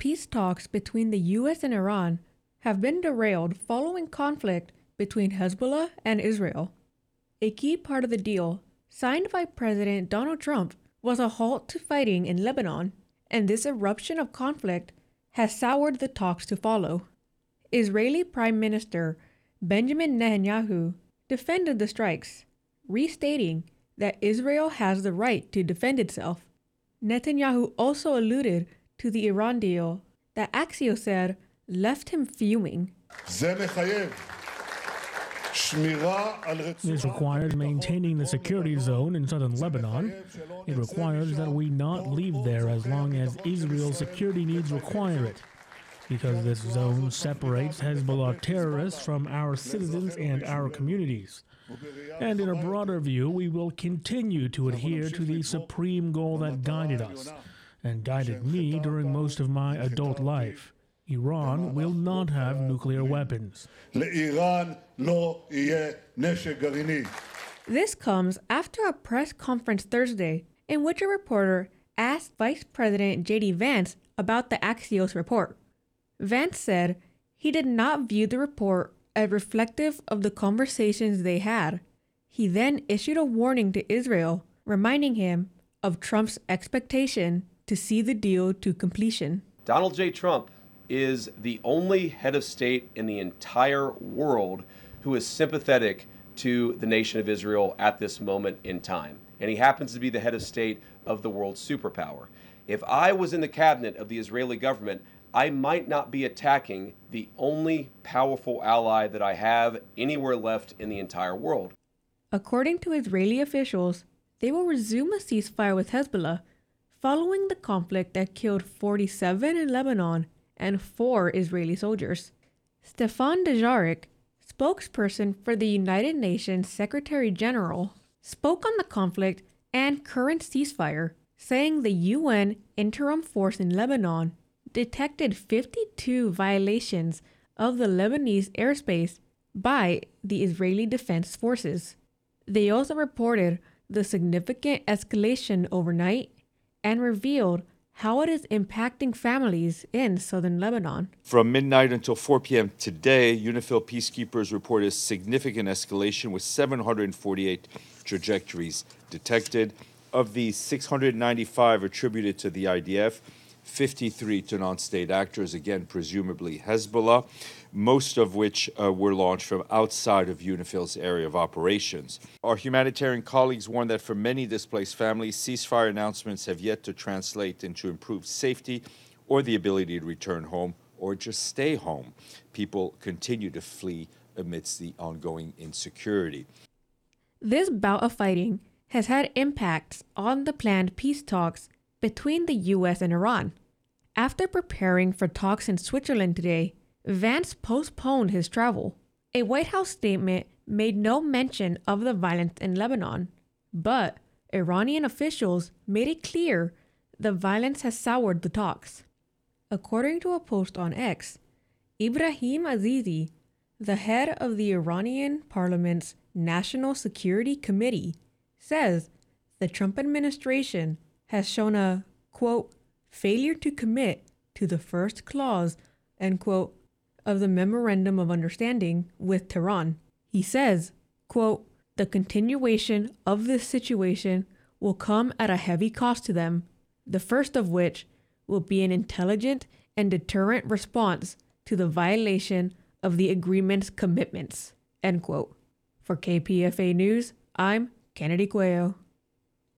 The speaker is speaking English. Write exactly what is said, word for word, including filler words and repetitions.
peace talks between the U S and Iran have been derailed following conflict between Hezbollah and Israel. A key part of the deal, signed by President Donald Trump, was a halt to fighting in Lebanon, and this eruption of conflict has soured the talks to follow. Israeli Prime Minister Benjamin Netanyahu defended the strikes, restating that Israel has the right to defend itself. Netanyahu also alluded to the Iran deal that Axios said left him fuming. This requires maintaining the security zone in southern Lebanon. It requires that we not leave there as long as Israel's security needs require it, because this zone separates Hezbollah terrorists from our citizens and our communities. And in a broader view, we will continue to adhere to the supreme goal that guided us and guided me during most of my adult life. Iran will not have nuclear weapons. This comes after a press conference Thursday in which a reporter asked Vice President J D Vance about the Axios report. Vance said he did not view the report as reflective of the conversations they had. He then issued a warning to Israel, reminding him of Trump's expectation to see the deal to completion. Donald J. Trump is the only head of state in the entire world who is sympathetic to the nation of Israel at this moment in time. And he happens to be the head of state of the world's superpower. If I was in the cabinet of the Israeli government, I might not be attacking the only powerful ally that I have anywhere left in the entire world. According to Israeli officials, they will resume a ceasefire with Hezbollah following the conflict that killed forty-seven in Lebanon and four Israeli soldiers. Stefan Dujarric, spokesperson for the United Nations Secretary General, spoke on the conflict and current ceasefire, saying the U N interim force in Lebanon detected fifty-two violations of the Lebanese airspace by the Israeli Defense Forces. They also reported the significant escalation overnight and revealed how it is impacting families in southern Lebanon. From midnight until four p.m. today, UNIFIL peacekeepers reported significant escalation with seven hundred forty-eight trajectories detected. Of these, six hundred ninety-five attributed to the I D F, fifty-three to non-state actors, again, presumably Hezbollah, most of which uh, were launched from outside of UNIFIL's area of operations. Our humanitarian colleagues warn that for many displaced families, ceasefire announcements have yet to translate into improved safety or the ability to return home or just stay home. People continue to flee amidst the ongoing insecurity. This bout of fighting has had impacts on the planned peace talks between the U S and Iran. After preparing for talks in Switzerland today, Vance postponed his travel. A White House statement made no mention of the violence in Lebanon, but Iranian officials made it clear the violence has soured the talks. According to a post on X, Ibrahim Azizi, the head of the Iranian parliament's National Security Committee, says the Trump administration has shown a, quote, failure to commit to the first clause, end quote, of the Memorandum of Understanding with Tehran. He says, quote, the continuation of this situation will come at a heavy cost to them, the first of which will be an intelligent and deterrent response to the violation of the agreement's commitments, end quote. For K P F A News, I'm Kennedy Cuello.